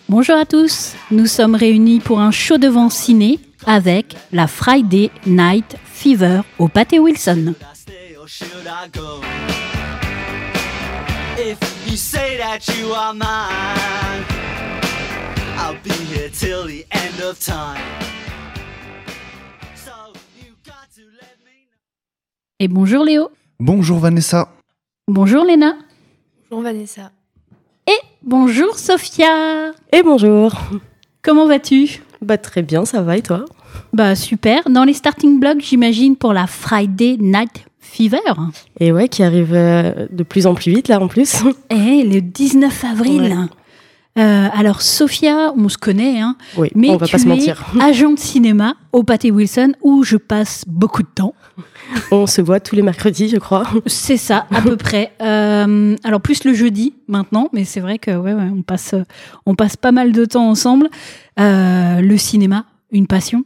Bonjour à tous, nous sommes réunis pour un show devant ciné avec la Friday Night Fever au Pâté Wilson. Et bonjour Léo. Bonjour Vanessa. Bonjour Léna. Bonjour Vanessa. Et bonjour Sophia. Et bonjour. Comment vas-tu ? Très bien, ça va et toi ? Super. Dans les starting blocks, j'imagine, pour la Friday Night Fever. Et ouais, qui arrive de plus en plus vite là en plus. Et le 19 avril. Ouais. Alors Sophia, on se connaît, hein. Oui, mais on va pas se mentir. Agent de cinéma au Pâté Wilson où je passe beaucoup de temps. On se voit tous les mercredis, je crois. C'est ça, à peu près. Alors plus le jeudi maintenant, mais c'est vrai que on passe pas mal de temps ensemble. Le cinéma, une passion.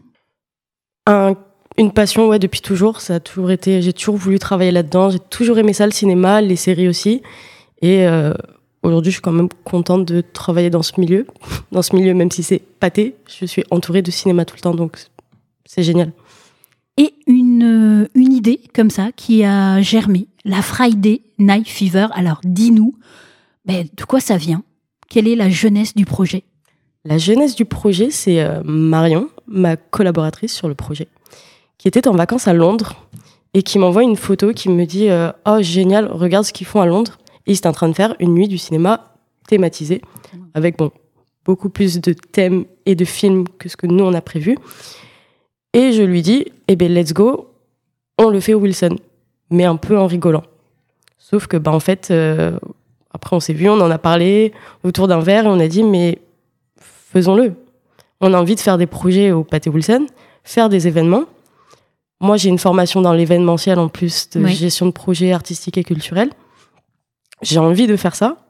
Une passion, ouais, depuis toujours. Ça a toujours été. J'ai toujours voulu travailler là-dedans. J'ai toujours aimé ça, le cinéma, les séries aussi. Et aujourd'hui, je suis quand même contente de travailler dans ce milieu. Dans ce milieu, même si c'est pâté, je suis entourée de cinéma tout le temps, donc c'est génial. Et une idée comme ça qui a germé, la Friday Night Fever. Alors dis-nous, de quoi ça vient ? Quelle est la jeunesse du projet ? La jeunesse du projet, c'est Marion, ma collaboratrice sur le projet, qui était en vacances à Londres et qui m'envoie une photo qui me dit « Oh génial, regarde ce qu'ils font à Londres ». Et ils étaient en train de faire une nuit du cinéma thématisée avec beaucoup plus de thèmes et de films que ce que nous on a prévu. Et je lui dis, let's go, on le fait au Wilson, mais un peu en rigolant. Sauf que, en fait, après on s'est vu, on en a parlé autour d'un verre et on a dit, mais faisons-le. On a envie de faire des projets au Pâté Wilson, faire des événements. Moi, j'ai une formation dans l'événementiel en plus de gestion de projets artistiques et culturels. J'ai envie de faire ça.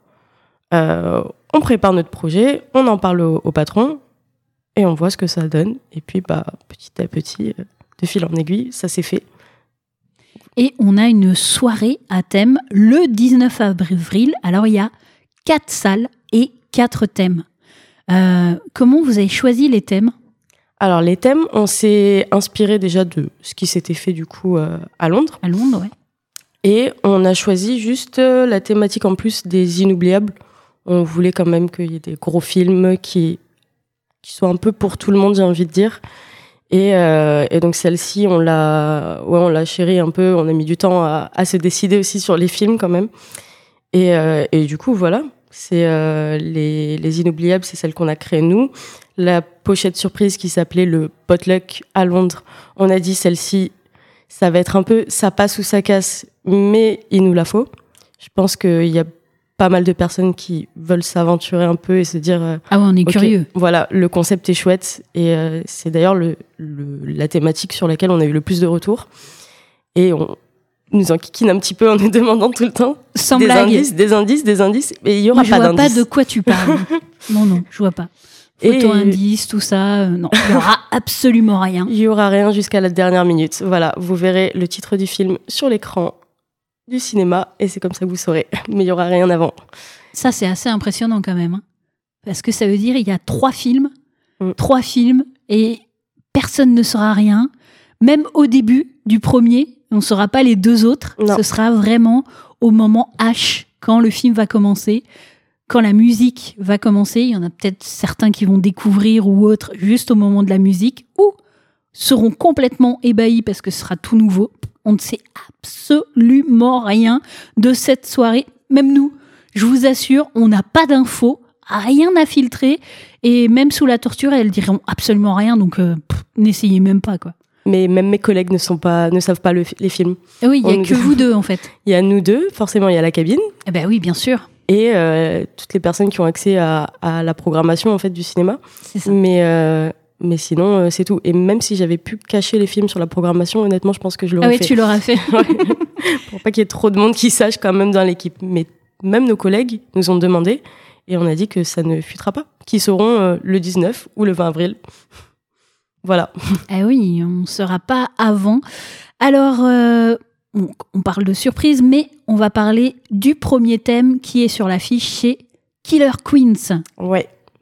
On prépare notre projet, on en parle au patron, et on voit ce que ça donne. Et puis, petit à petit, de fil en aiguille, ça s'est fait. Et on a une soirée à thème le 19 avril. Alors, il y a 4 salles et 4 thèmes. Comment vous avez choisi les thèmes ? Alors, les thèmes, on s'est inspiré déjà de ce qui s'était fait du coup à Londres. À Londres, ouais. Et on a choisi juste la thématique en plus des inoubliables. On voulait quand même qu'il y ait des gros films qui soit un peu pour tout le monde, j'ai envie de dire. Et donc celle-ci, on l'a chérie un peu. On a mis du temps à se décider aussi sur les films quand même. Et du coup, voilà. C'est les inoubliables, c'est celle qu'on a créée nous. La pochette surprise qui s'appelait le Potluck à Londres. On a dit celle-ci, ça va être un peu ça passe ou ça casse, mais il nous la faut. Je pense qu'il y a pas mal de personnes qui veulent s'aventurer un peu et se dire on est curieux. Voilà, le concept est chouette et c'est d'ailleurs la thématique sur laquelle on a eu le plus de retours et on nous enquiquine un petit peu en nous demandant tout le temps sans des blague. indices et il y aura Moi, pas d'indices. Je vois pas de quoi tu parles. non, je vois pas. Photo-indice, tout ça, non, il y aura absolument rien. Il y aura rien jusqu'à la dernière minute. Voilà, vous verrez le titre du film sur l'écran du cinéma et c'est comme ça que vous saurez, mais il y aura rien avant. Ça, c'est assez impressionnant quand même, hein. Parce que ça veut dire il y a 3 films et personne ne saura rien. Même au début du premier, on ne saura pas les 2 autres. Non. Ce sera vraiment au moment H, quand le film va commencer, quand la musique va commencer. Il y en a peut-être certains qui vont découvrir ou autres juste au moment de la musique ou seront complètement ébahis parce que ce sera tout nouveau. On ne sait absolument rien de cette soirée. Même nous, je vous assure, on n'a pas d'infos, rien à filtrer. Et même sous la torture, elles diront absolument rien. Donc, n'essayez même pas, quoi. Mais même mes collègues ne savent pas les films. Et oui, il n'y a que vous deux, en fait. Il y a nous deux, forcément, il y a la cabine. Eh ben oui, bien sûr. Et toutes les personnes qui ont accès à la programmation, en fait, du cinéma. C'est ça. Mais sinon, c'est tout. Et même si j'avais pu cacher les films sur la programmation, honnêtement, je pense que je l'aurais fait. Ah oui, tu l'auras fait. Pour pas qu'il y ait trop de monde qui sache quand même dans l'équipe. Mais même nos collègues nous ont demandé, et on a dit que ça ne fuitera pas, qu'ils seront le 19 ou le 20 avril. Voilà. Ah oui, on ne saura pas avant. Alors, on parle de surprise, mais on va parler du premier thème qui est sur l'affiche chez Killer Queens. Ouais.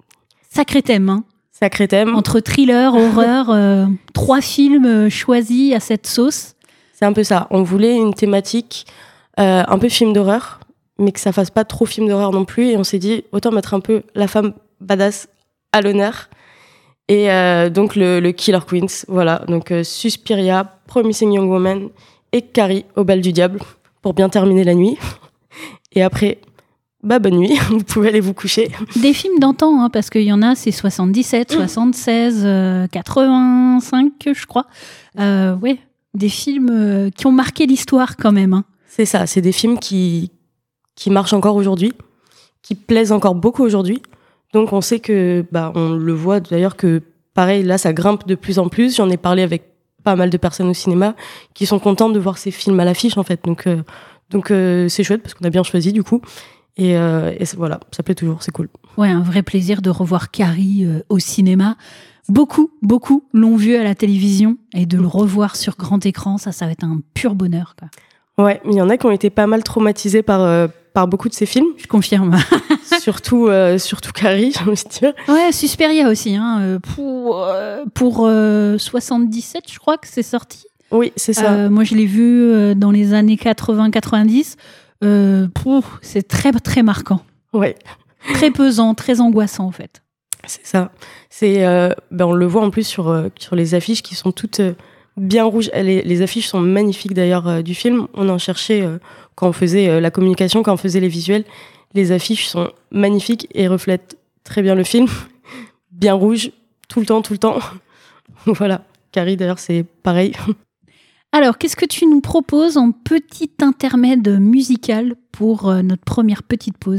Sacré thème, hein. Sacré thème. Entre thriller, horreur, 3 films choisis à cette sauce. C'est un peu ça. On voulait une thématique un peu film d'horreur, mais que ça fasse pas trop film d'horreur non plus. Et on s'est dit, autant mettre un peu la femme badass à l'honneur. Et donc le Killer Queens, voilà. Donc Suspiria, Promising Young Woman et Carrie au bal du diable pour bien terminer la nuit. Et après, bonne nuit, vous pouvez aller vous coucher. Des films d'antan, hein, parce qu'il y en a, c'est 77, 76, 85, je crois. Ouais, des films qui ont marqué l'histoire quand même. Hein. C'est ça, c'est des films qui marchent encore aujourd'hui, qui plaisent encore beaucoup aujourd'hui. Donc on sait que, on le voit d'ailleurs que, pareil, là ça grimpe de plus en plus. J'en ai parlé avec pas mal de personnes au cinéma qui sont contentes de voir ces films à l'affiche en fait. Donc c'est chouette parce qu'on a bien choisi du coup. Et voilà, ça plaît toujours, c'est cool. Ouais, un vrai plaisir de revoir Carrie au cinéma. Beaucoup l'ont vu à la télévision et de le revoir sur grand écran, ça va être un pur bonheur, quoi. Ouais, il y en a qui ont été pas mal traumatisés par beaucoup de ces films. Je confirme. surtout Carrie, j'ai envie de dire. Ouais, Suspiria aussi, hein, pour 77, je crois que c'est sorti. Oui, c'est ça. Moi, je l'ai vu dans les années 80-90. C'est très, très marquant. Ouais. Très pesant, très angoissant, en fait. C'est ça. On le voit en plus sur les affiches qui sont toutes bien rouges. Les affiches sont magnifiques d'ailleurs du film. On en cherchait quand on faisait la communication, quand on faisait les visuels. Les affiches sont magnifiques et reflètent très bien le film. Bien rouge, tout le temps. Voilà. Carrie, d'ailleurs, c'est pareil. Alors, qu'est-ce que tu nous proposes en petit intermède musical pour notre première petite pause ?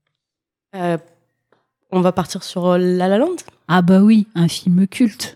On va partir sur La La Land. Ah bah oui, un film culte.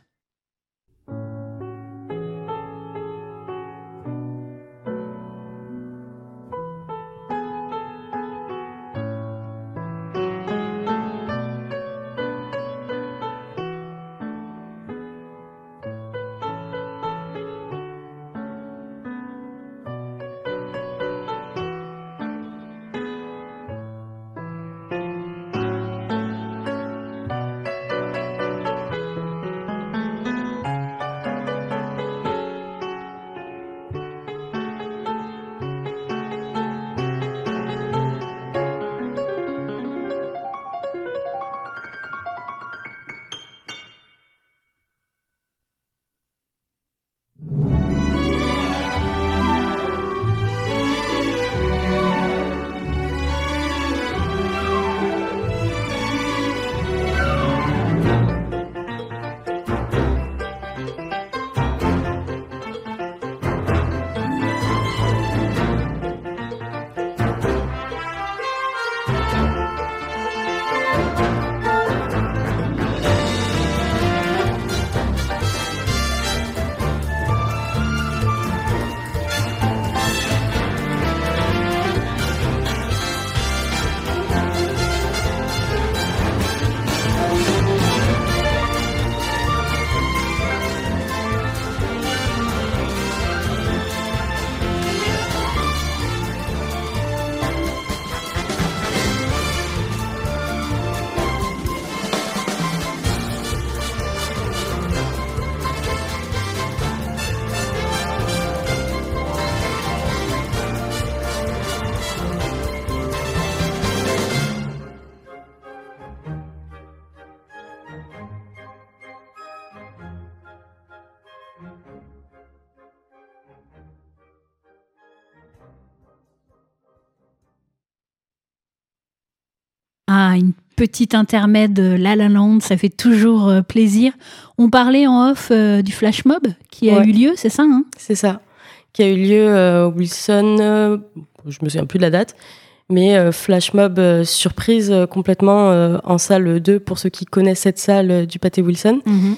Ah, une petite intermède La La Land, ça fait toujours plaisir. On parlait en off du flash mob qui a eu lieu, c'est ça, hein ? C'est ça, qui a eu lieu au Wilson, je me souviens plus de la date, mais flash mob surprise complètement en salle 2 pour ceux qui connaissent cette salle du Pâté Wilson. Mm-hmm.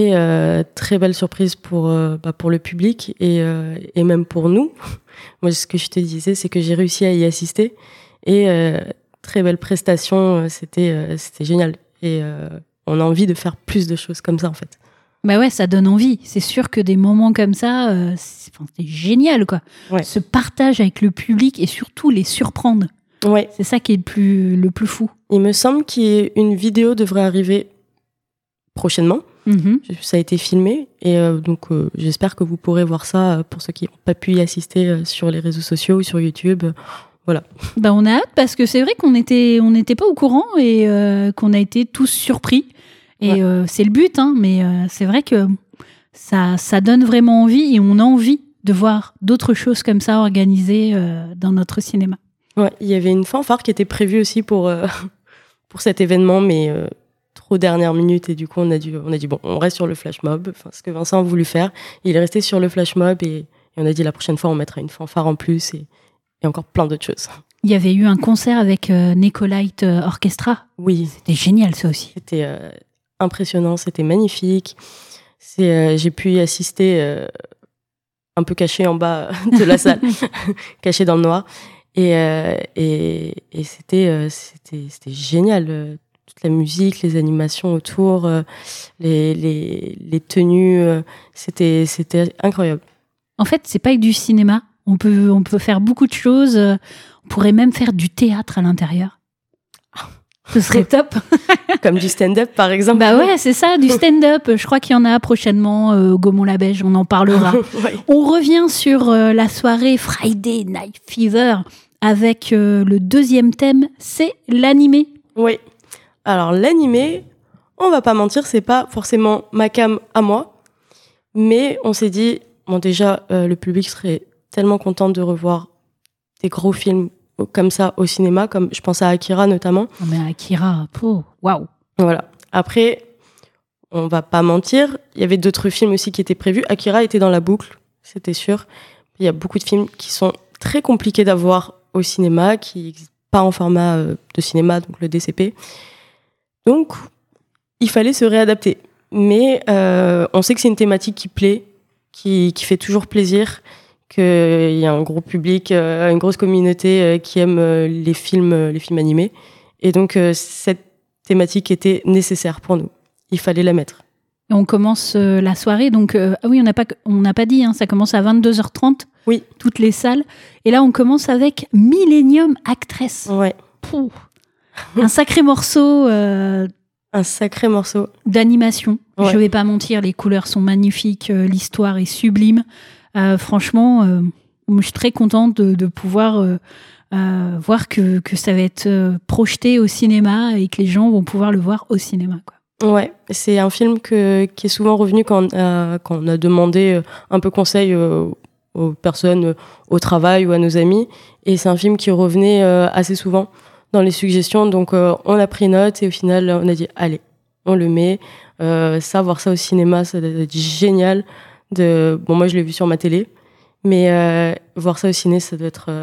Et très belle surprise pour le public et même pour nous. Moi, ce que je te disais, c'est que j'ai réussi à y assister et très belle prestation, c'était génial. Et on a envie de faire plus de choses comme ça, en fait. Bah ouais, ça donne envie. C'est sûr que des moments comme ça, c'est génial, quoi. Ouais. Ce partage avec le public et surtout les surprendre. Ouais. C'est ça qui est le plus fou. Il me semble qu'une vidéo devrait arriver prochainement. Ça a été filmé et donc j'espère que vous pourrez voir ça pour ceux qui n'ont pas pu y assister sur les réseaux sociaux ou sur YouTube. Voilà. On a hâte parce que c'est vrai qu'on n'était pas au courant et qu'on a été tous surpris. Et c'est le but, hein, mais c'est vrai que ça donne vraiment envie et on a envie de voir d'autres choses comme ça organisées dans notre cinéma. Ouais, il y avait une fanfare qui était prévue aussi pour cet événement, mais trop dernière minute et du coup on a dit bon, on reste sur le flash mob. Enfin, ce que Vincent a voulu faire, il est resté sur le flash mob et on a dit la prochaine fois on mettra une fanfare en plus et encore plein d'autres choses. Il y avait eu un concert avec Necolite Orchestra. Oui. C'était génial ça aussi. C'était impressionnant, c'était magnifique. J'ai pu y assister un peu caché en bas de la salle, caché dans le noir. Et c'était génial. Toute la musique, les animations autour, les tenues, c'était incroyable. En fait, c'est pas que du cinéma. On peut faire beaucoup de choses. On pourrait même faire du théâtre à l'intérieur. Ce serait top. Comme du stand-up, par exemple. Bah ouais, c'est ça, du stand-up. Je crois qu'il y en a prochainement au Gaumont-la-Beige. On en parlera. Ouais. On revient sur la soirée Friday Night Fever avec le deuxième thème, c'est l'animé. Oui. Alors l'animé, on va pas mentir, c'est pas forcément ma cam à moi, mais on s'est dit, bon déjà, le public serait tellement content de revoir des gros films comme ça au cinéma, comme je pense à Akira notamment. Oh mais Akira, waouh. Voilà. Après, on va pas mentir, il y avait d'autres films aussi qui étaient prévus. Akira était dans la boucle, c'était sûr. Il y a beaucoup de films qui sont très compliqués d'avoir au cinéma, qui n'existent pas en format de cinéma, donc le DCP. Donc, il fallait se réadapter. Mais on sait que c'est une thématique qui plaît, qui fait toujours plaisir, qu'il y a un gros public, une grosse communauté qui aime les films animés. Et donc, cette thématique était nécessaire pour nous. Il fallait la mettre. Et on commence la soirée, donc oui, on n'a pas dit, hein, ça commence à 22h30, oui. Toutes les salles. Et là, on commence avec Millennium Actress. Ouais. Un sacré morceau. Un sacré morceau. D'animation. Ouais. Je vais pas mentir, les couleurs sont magnifiques, l'histoire est sublime. Franchement, je suis très contente de pouvoir voir que ça va être projeté au cinéma et que les gens vont pouvoir le voir au cinéma, quoi. Ouais, c'est un film qui est souvent revenu quand on a demandé un peu conseil aux personnes au travail ou à nos amis. Et c'est un film qui revenait assez souvent dans les suggestions. Donc on a pris note et au final on a dit allez, on le met. Voir ça au cinéma, ça doit être génial. Bon, moi je l'ai vu sur ma télé, mais voir ça au ciné, ça doit être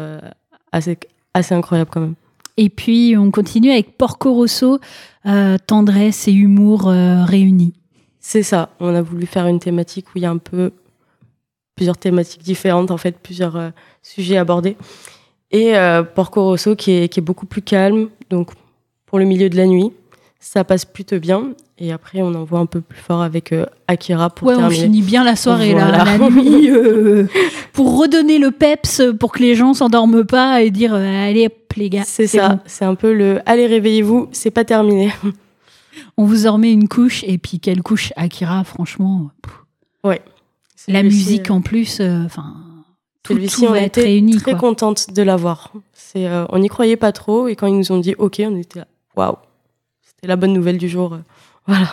assez incroyable quand même. Et puis, on continue avec Porco Rosso, tendresse et humour réunis. C'est ça. On a voulu faire une thématique où il y a un peu plusieurs thématiques différentes, en fait, plusieurs sujets abordés. Et Porco Rosso qui est beaucoup plus calme, donc pour le milieu de la nuit, ça passe plutôt bien. Et après, on en voit un peu plus fort avec Akira pour terminer. On finit bien la soirée, voilà. là, la nuit, pour redonner le peps, pour que les gens s'endorment pas et dire allez hop les gars. C'est ça, bon. C'est un peu le allez réveillez-vous, c'est pas terminé. On vous en remet une couche, et puis quelle couche, Akira, franchement. Ouais. La musique en plus, tout va être réuni. Très contente de l'avoir. On n'y croyait pas trop, et quand ils nous ont dit ok, on était là, waouh, c'était la bonne nouvelle du jour. Voilà.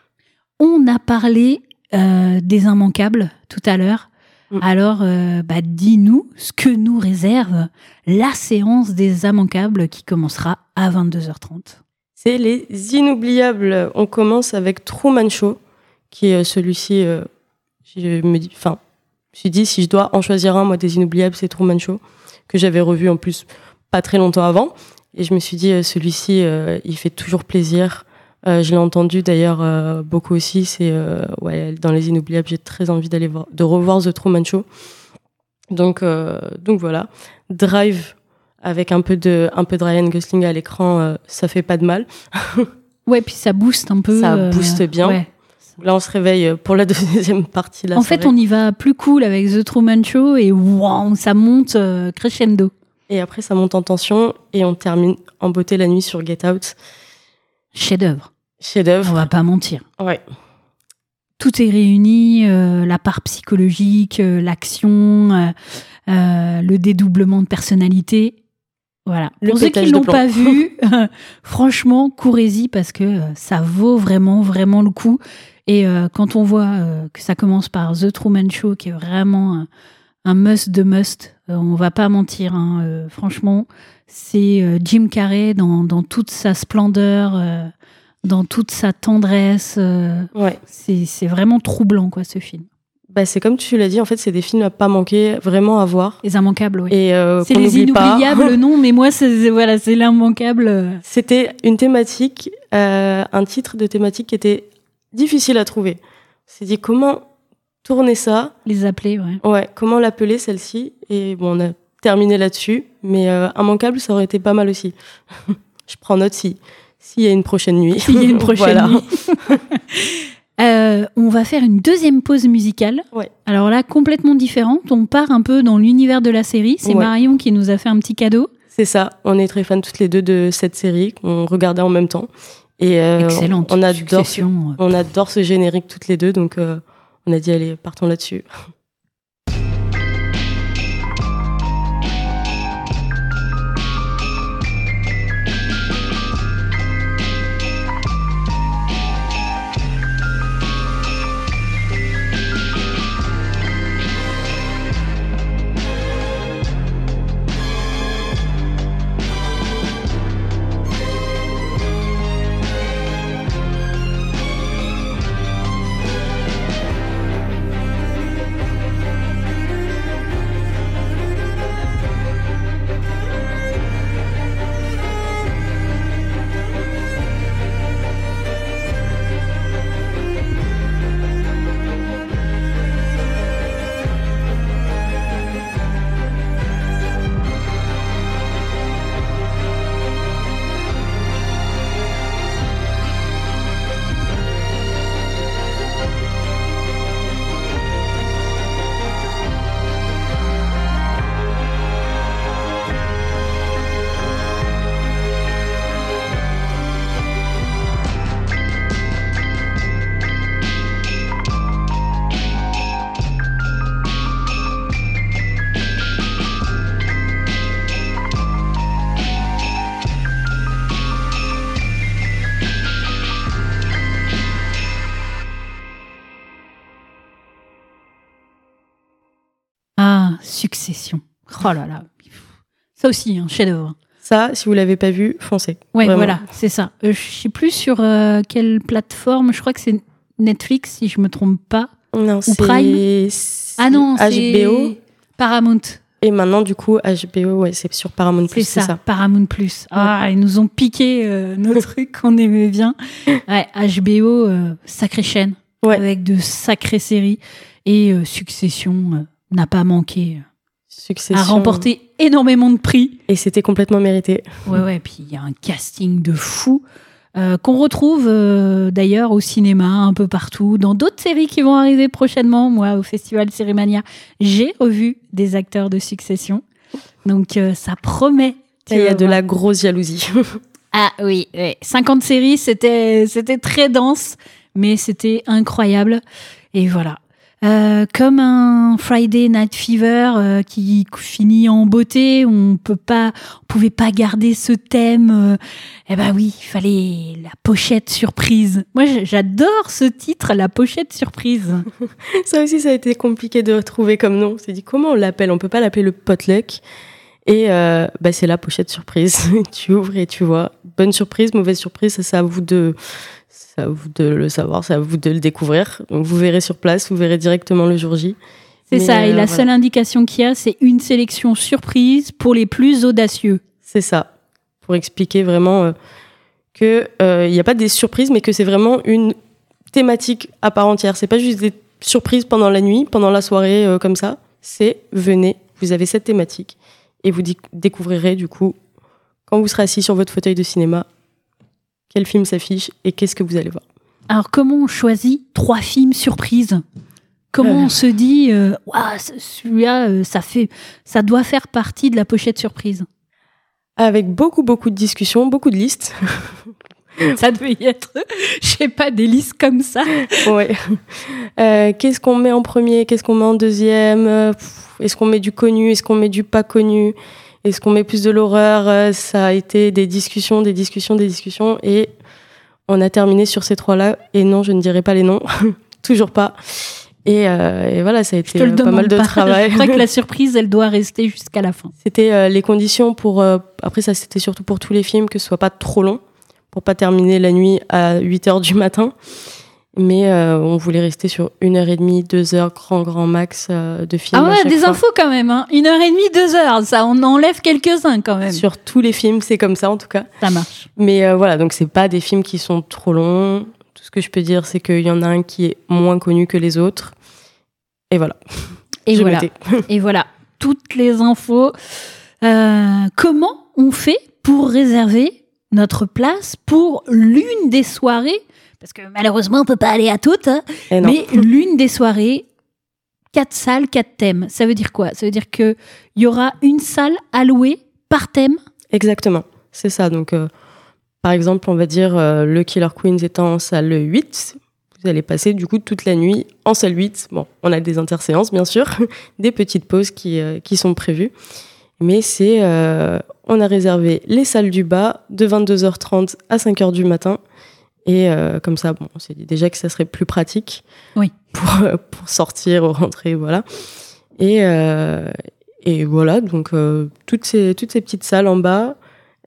On a parlé des immanquables tout à l'heure. Alors, dis-nous ce que nous réserve la séance des immanquables qui commencera à 22h30. C'est les inoubliables. On commence avec Truman Show, qui est celui-ci. Je me suis dit, si je dois en choisir un, moi, des inoubliables, c'est Truman Show, que j'avais revu en plus pas très longtemps avant. Et je me suis dit, celui-ci, il fait toujours plaisir. Je l'ai entendu d'ailleurs beaucoup aussi. C'est dans les inoubliables, j'ai très envie de revoir The Truman Show. Donc voilà. Drive avec un peu de Ryan Gosling à l'écran, ça fait pas de mal. Ouais, puis ça booste un peu. Ça booste bien. Ouais. Là, on se réveille pour la deuxième partie de la soirée. En fait, on y va plus cool avec The Truman Show et wow, ça monte crescendo. Et après, ça monte en tension et on termine en beauté la nuit sur Get Out. Chef-d'œuvre. Chef-d'œuvre. On va pas mentir. Ouais. Tout est réuni, la part psychologique, l'action, le dédoublement de personnalité. Voilà. Pour ceux qui ne l'ont pas vu, franchement, courez-y parce que ça vaut vraiment, vraiment le coup. Et quand on voit que ça commence par The Truman Show, qui est vraiment un must de must, on va pas mentir. Franchement, c'est Jim Carrey dans toute sa splendeur, dans toute sa tendresse. Ouais. C'est vraiment troublant, quoi, ce film. Bah, c'est comme tu l'as dit, en fait, c'est des films à pas manquer, vraiment à voir. Les immanquables, oui. Et c'est les inoubliables, non, mais moi, c'est l'immanquable. C'était une thématique, un titre de thématique qui était difficile à trouver. On s'est dit comment tourner ça. Les appeler, ouais. Ouais, comment l'appeler celle-ci. Et bon, on a terminé là-dessus, mais immanquable, ça aurait été pas mal aussi. Je prends note s'il y a une prochaine nuit. S'il y a une prochaine nuit. On va faire une deuxième pause musicale. Ouais. Alors là, complètement différente. On part un peu dans l'univers de la série. C'est Marion qui nous a fait un petit cadeau. C'est ça. On est très fans toutes les deux de cette série qu'on regardait en même temps. Et excellente. On adore ce générique toutes les deux. Donc on a dit allez, partons là-dessus. Succession. Oh là là. Ça aussi, un chef-d'œuvre. Ça, si vous l'avez pas vu, foncez. Ouais, vraiment. Voilà, c'est ça. Je sais plus sur quelle plateforme. Je crois que c'est Netflix, si je me trompe pas. Non, ou Prime. Ah non, HBO. C'est Paramount. Et maintenant, du coup, HBO, ouais, c'est sur Paramount+. C'est ça. Paramount+. Ah, ils nous ont piqué nos trucs qu'on aimait bien. Ouais, HBO, sacrée chaîne, avec de sacrées séries. Et Succession n'a pas manqué. Succession. A remporté énormément de prix. Et c'était complètement mérité. Ouais, puis il y a un casting de fou qu'on retrouve d'ailleurs au cinéma, un peu partout, dans d'autres séries qui vont arriver prochainement. Moi, au Festival Cérémania, j'ai revu des acteurs de Succession. Donc, ça promet. Il y a de la grosse jalousie. Ah oui. 50 séries, c'était très dense, mais c'était incroyable. Et voilà. Comme un Friday Night Fever qui finit en beauté, on pouvait pas garder ce thème. Oui, il fallait la pochette surprise. Moi, j'adore ce titre, la pochette surprise. Ça aussi, ça a été compliqué de retrouver comme nom. On s'est dit comment on l'appelle. On peut pas l'appeler le potluck. Et c'est la pochette surprise. Tu ouvres et tu vois. Bonne surprise, mauvaise surprise, c'est à vous de le savoir, c'est à vous de le découvrir. Donc vous verrez sur place, vous verrez directement le jour J. C'est ça, et la seule indication qu'il y a, c'est une sélection surprise pour les plus audacieux. C'est ça, pour expliquer vraiment qu'il n'y a pas des surprises, mais que c'est vraiment une thématique à part entière. C'est pas juste des surprises pendant la nuit, pendant la soirée, comme ça. C'est venez, vous avez cette thématique, et vous découvrirez du coup, quand vous serez assis sur votre fauteuil de cinéma, quel film s'affiche et qu'est-ce que vous allez voir. Alors, comment on choisit 3 films surprises ? Comment on se dit, ouah, celui-là, ça doit faire partie de la pochette surprise? Avec beaucoup de discussions, beaucoup de listes. Ça devait y être, je sais pas, des listes comme ça. Ouais. Qu'est-ce qu'on met en premier? Qu'est-ce qu'on met en deuxième? Est-ce qu'on met du connu? Est-ce qu'on met du pas connu? Est-ce qu'on met plus de l'horreur? Ça a été des discussions. Et on a terminé sur ces 3-là. Et non, je ne dirai pas les noms. Toujours pas. Et voilà, ça a été pas mal de travail. Je crois que la surprise, elle doit rester jusqu'à la fin. C'était les conditions pour... après, ça, c'était surtout pour tous les films, que ce soit pas trop long, pour pas terminer la nuit à 8h du matin. Mais on voulait rester sur 1h30, 2h, grand max de film. Ah ouais, des fois. infos quand même. 1h30, 2h, ça, on enlève quelques-uns quand même. Sur tous les films, c'est comme ça en tout cas. Ça marche. Mais voilà, donc c'est pas des films qui sont trop longs. Tout ce que je peux dire, c'est qu'il y en a un qui est moins connu que les autres. Et voilà. Et voilà, toutes les infos. Comment on fait pour réserver notre place pour l'une des soirées? Parce que malheureusement, on peut pas aller à toutes. Hein, mais l'une des soirées, 4 salles, 4 thèmes. Ça veut dire quoi? Ça veut dire qu'il y aura une salle allouée par thème? Exactement, c'est ça. Donc, par exemple, on va dire le Killer Queens étant en salle 8. Vous allez passer du coup toute la nuit en salle 8. Bon, on a des interséances, bien sûr, des petites pauses qui sont prévues. Mais on a réservé les salles du bas de 22h30 à 5h du matin. Et comme ça, on s'est dit déjà que ça serait plus pratique pour sortir ou rentrer, voilà. Et voilà, donc toutes ces petites salles en bas.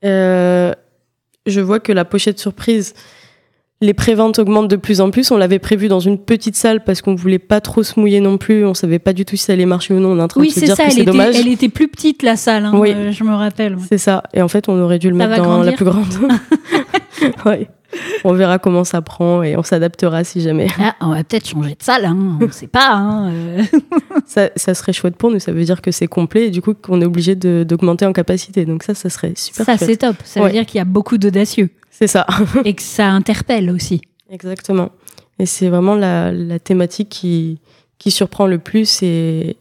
Je vois que la pochette surprise, les préventes augmentent de plus en plus. On l'avait prévu dans une petite salle parce qu'on voulait pas trop se mouiller non plus. On savait pas du tout si ça allait marcher ou non. On est en train de se dire que c'est dommage. Elle était plus petite, la salle, hein, oui. Je me rappelle. Ouais. C'est ça. Et en fait, on aurait dû le mettre dans la plus grande. Ouais. On verra comment ça prend et on s'adaptera si jamais. Ah, on va peut-être changer de salle, hein. On ne sait pas. Hein. Ça serait chouette pour nous, ça veut dire que c'est complet et du coup qu'on est obligé d'augmenter en capacité. Donc ça serait super chouette. Ça, c'est top. Ça veut dire qu'il y a beaucoup d'audacieux. C'est ça. Et que ça interpelle aussi. Exactement. Et c'est vraiment la thématique qui surprend le plus et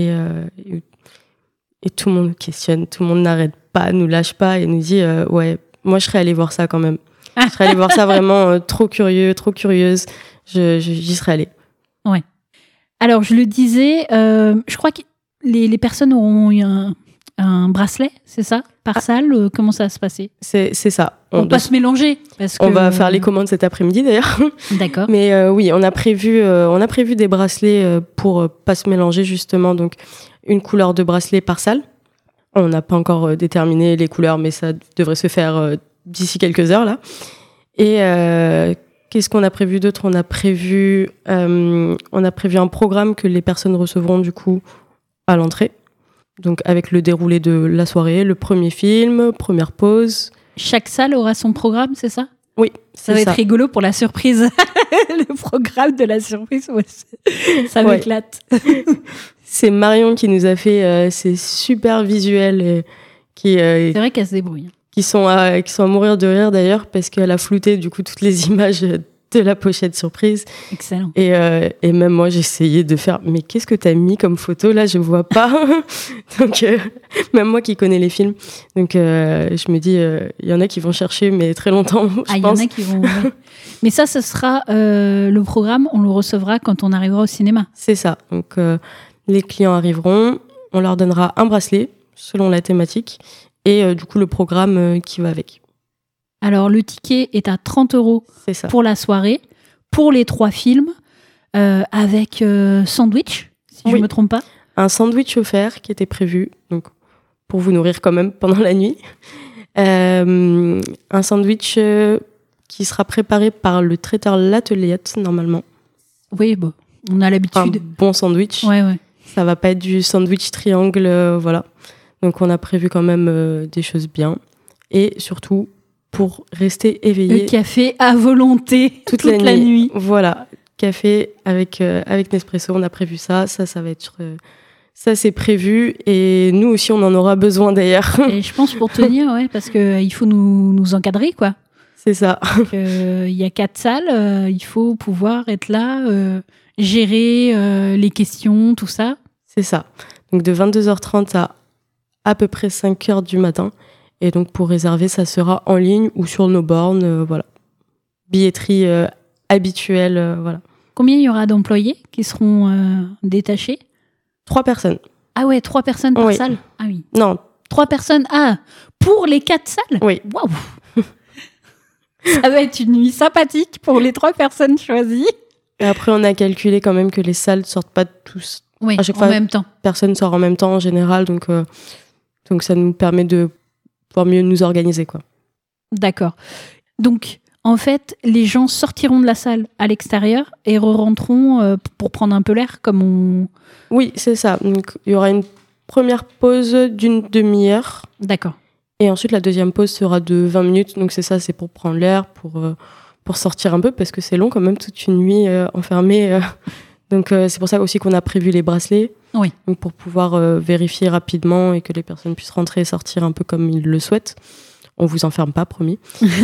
tout le monde questionne, tout le monde n'arrête pas, nous lâche pas et nous dit ouais, moi je serais allée voir ça quand même. Je serais allée voir ça vraiment trop curieuse. J'y serais allée. Ouais. Alors, je le disais, je crois que les personnes auront eu un bracelet, c'est ça? Par salle, comment ça va se passer? C'est ça. On va pas se mélanger. Parce que... On va faire les commandes cet après-midi d'ailleurs. D'accord. Mais oui, on a prévu des bracelets pour pas se mélanger justement. Donc, une couleur de bracelet par salle. On n'a pas encore déterminé les couleurs, mais ça devrait se faire d'ici quelques heures là. Et qu'est-ce qu'on a prévu d'autre? On a prévu un programme que les personnes recevront du coup à l'entrée. Donc avec le déroulé de la soirée, le premier film, première pause. Chaque salle aura son programme, c'est ça? Oui, ça va être rigolo pour la surprise. Le programme de la surprise, ouais, ça m'éclate. C'est Marion qui nous a fait ces super visuels et c'est vrai qu'elle se débrouille. Qui sont à mourir de rire d'ailleurs parce qu'elle a flouté du coup toutes les images de la pochette surprise. Excellent. Et même moi j'ai essayé de faire mais qu'est-ce que t'as mis comme photo là, je vois pas. Donc même moi qui connais les films, donc je me dis il y en a qui vont chercher mais très longtemps. Il y en a qui vont. Ouais. Mais ça sera le programme, on le recevra quand on arrivera au cinéma. C'est ça. Donc les clients arriveront, on leur donnera un bracelet selon la thématique. Et du coup, le programme qui va avec. Alors, le ticket est à 30 € pour la soirée, pour les 3 films, avec sandwich, si je ne me trompe pas. Un sandwich offert qui était prévu, donc pour vous nourrir quand même pendant la nuit. Un sandwich qui sera préparé par le traiteur L'Ateliette, normalement. Oui, bon, on a l'habitude. Un bon sandwich. Ouais. Ça va pas être du sandwich triangle, voilà. Donc, on a prévu quand même des choses bien. Et surtout, pour rester éveillé... Le café à volonté toute la nuit. Voilà, café avec Nespresso, on a prévu ça. Ça va être... ça, c'est prévu. Et nous aussi, on en aura besoin d'ailleurs. Et je pense pour tenir, ouais, parce qu'il faut nous encadrer, quoi. C'est ça. Il y a 4 salles, il faut pouvoir être là gérer les questions, tout ça. C'est ça. Donc de 22h30 à peu près 5h du matin. Et donc pour réserver, ça sera en ligne ou sur nos bornes. Voilà. Billetterie habituelle. Voilà. Combien il y aura d'employés qui seront détachés ? 3 personnes. Ah ouais, 3 personnes par salle ? Ah oui. Non. 3 personnes, pour les 4 salles ? Oui. Waouh. Ça va être une nuit sympathique pour les 3 personnes choisies. Et après, on a calculé quand même que les salles ne sortent pas tous. Oui, à chaque en fois, même temps. Personne sort en même temps en général, donc ça nous permet de pouvoir mieux nous organiser, quoi. D'accord. Donc, en fait, les gens sortiront de la salle à l'extérieur et re-rentreront pour prendre un peu l'air, comme on... Oui, c'est ça. Donc, il y aura une première pause d'une demi-heure. D'accord. Et ensuite, la deuxième pause sera de 20 minutes. Donc, c'est ça, c'est pour prendre l'air, pour sortir un peu, parce que c'est long quand même, toute une nuit enfermée. Donc, c'est pour ça aussi qu'on a prévu les bracelets. Oui. Donc, pour pouvoir vérifier rapidement et que les personnes puissent rentrer et sortir un peu comme ils le souhaitent. On vous enferme pas, promis.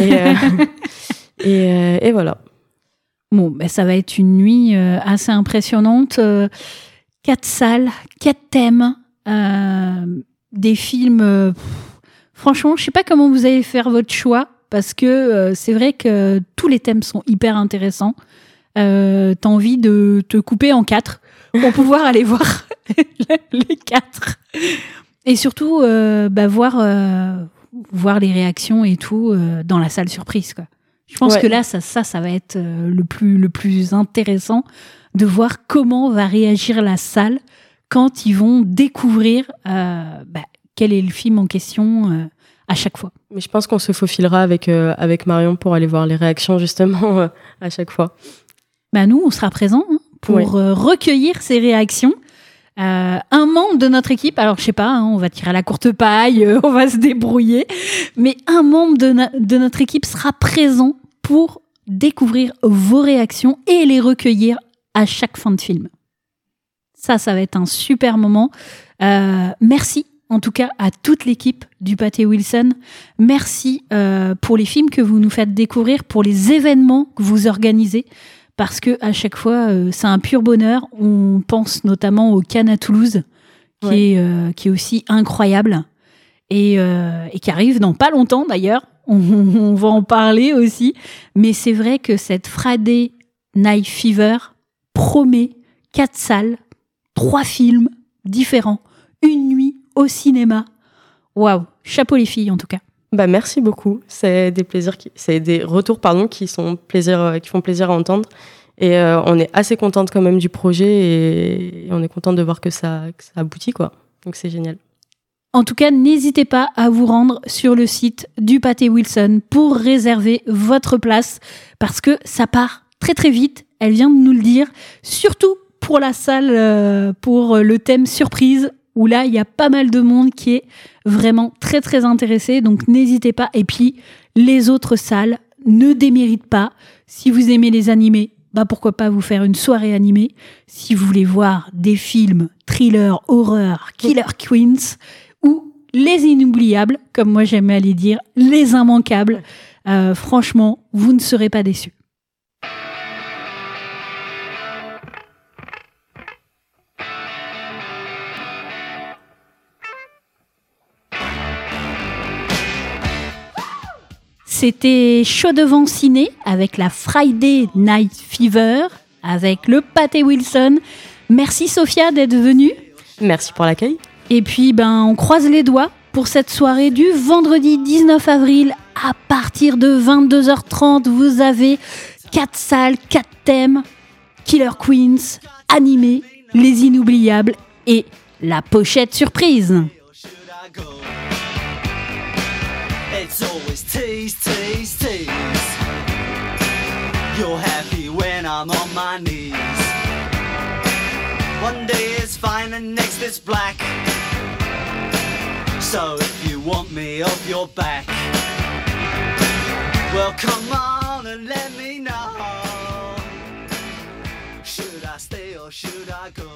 Et voilà. Bon, ça va être une nuit assez impressionnante. 4 salles, 4 thèmes, des films... franchement, je sais pas comment vous allez faire votre choix, parce que c'est vrai que tous les thèmes sont hyper intéressants. T'as envie de te couper en 4 pour pouvoir aller voir les 4. Et surtout, voir les réactions et tout dans la salle surprise, quoi. Je pense que là, ça va être le plus intéressant de voir comment va réagir la salle quand ils vont découvrir quel est le film en question à chaque fois. Mais je pense qu'on se faufilera avec Marion pour aller voir les réactions justement à chaque fois. Nous, on sera présents pour recueillir ces réactions. Un membre de notre équipe, alors je sais pas, on va tirer à la courte paille, on va se débrouiller, mais un membre de notre équipe sera présent pour découvrir vos réactions et les recueillir à chaque fin de film. Ça va être un super moment. Merci en tout cas à toute l'équipe du Pâté Wilson. Merci pour les films que vous nous faites découvrir, pour les événements que vous organisez. Parce que à chaque fois, c'est un pur bonheur. On pense notamment au Cannes à Toulouse, qui est aussi incroyable et qui arrive dans pas longtemps d'ailleurs. On va en parler aussi. Mais c'est vrai que cette Friday Night Fever promet 4 salles, 3 films différents, une nuit au cinéma. Waouh, chapeau les filles en tout cas. Merci beaucoup. C'est des retours qui font plaisir à entendre. Et on est assez contente quand même du projet et on est contente de voir que ça aboutit, quoi. Donc c'est génial. En tout cas, n'hésitez pas à vous rendre sur le site du Pâté Wilson pour réserver votre place parce que ça part très très vite. Elle vient de nous le dire. Surtout pour la salle, pour le thème surprise, où là, il y a pas mal de monde qui est vraiment très, très intéressé. Donc, n'hésitez pas. Et puis, les autres salles ne déméritent pas. Si vous aimez les animés, pourquoi pas vous faire une soirée animée. Si vous voulez voir des films, thrillers, horreur, Killer Queens ou les inoubliables, comme moi j'aime à les dire, les immanquables, franchement, vous ne serez pas déçus. C'était Chaud devant ciné avec la Friday Night Fever, avec le Pâté Wilson. Merci Sophia d'être venue. Merci pour l'accueil. Et puis on croise les doigts pour cette soirée du vendredi 19 avril à partir de 22h30. Vous avez 4 salles, 4 thèmes, Killer Queens, animés, les inoubliables et la pochette surprise. It's always tease, tease, tease. You're happy when I'm on my knees. One day it's fine and next it's black. So if you want me off your back, well come on and let me know. Should I stay or should I go?